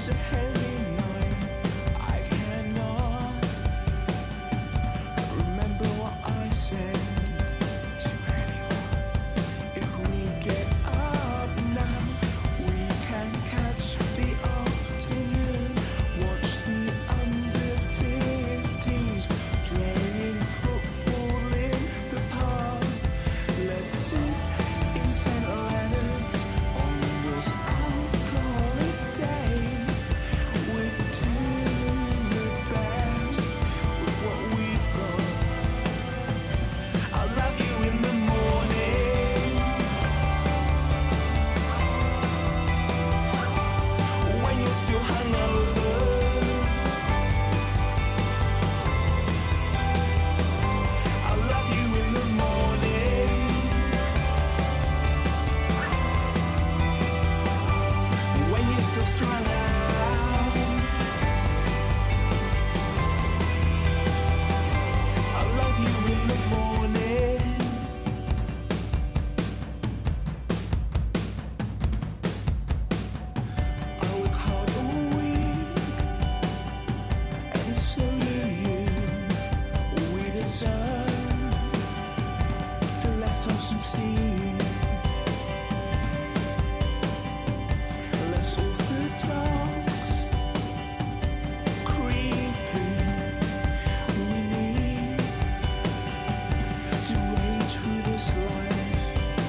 a heavy night. I cannot remember what I said to anyone. If we get up now, we can catch the afternoon. Watch the under-15s playing football in the park. Let's sit in St. Leonard's on this alcoholic day. We're doing the best with what we've got. I'll love you in the morning when you're still hungover. I'll love you in the morning when you're still strung out. I'll love you in the morning. I work hard all week, and so do you. We deserve to let off some steam. Less orthodox, creepy. We need to rage through this life.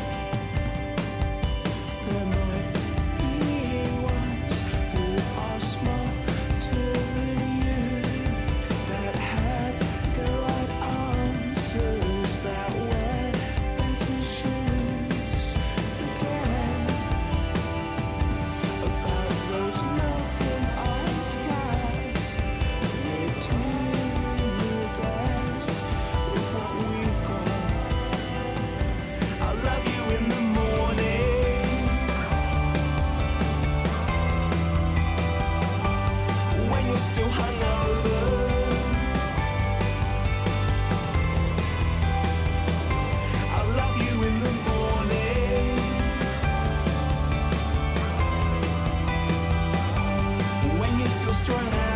There might be ones who are smarter than you, that have the right answers, that wear better shoes. Forget about those melting ice caps. We're doing the best with what we've got. I'll love you in the morning when you're still hungover. I'll love you in the morning when you're still strung out.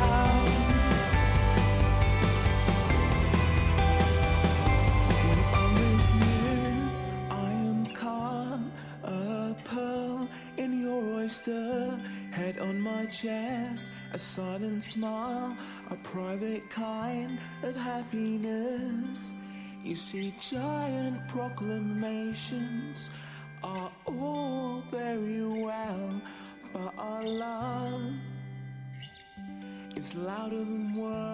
When I'm with you, I am calm, a pearl in your oyster, head on my chest, a silent smile, a private kind of happiness. You see, giant proclamations are all very well, but our love is louder than words.